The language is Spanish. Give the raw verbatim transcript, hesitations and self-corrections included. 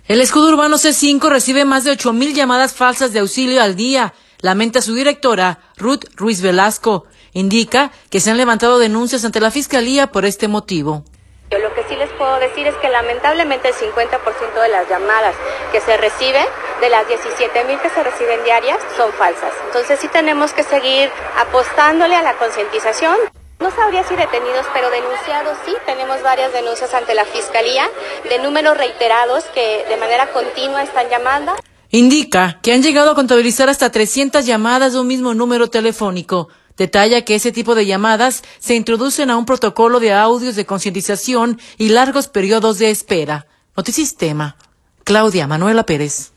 El escudo urbano C cinco recibe más de ocho mil llamadas falsas de auxilio al día, lamenta su directora, Ruth Ruiz Velasco. Indica que se han levantado denuncias ante la Fiscalía por este motivo. Yo lo que sí les puedo decir es que lamentablemente el cincuenta por ciento de las llamadas que se reciben, de las diecisiete mil que se reciben diarias, son falsas. Entonces sí tenemos que seguir apostándole a la concientización. No sabría si detenidos, pero denunciados sí. Tenemos varias denuncias ante la Fiscalía de números reiterados que de manera continua están llamando. Indica que han llegado a contabilizar hasta trescientas llamadas de un mismo número telefónico. Detalla que ese tipo de llamadas se introducen a un protocolo de audios de concientización y largos periodos de espera. Notisistema, Claudia Manuela Pérez.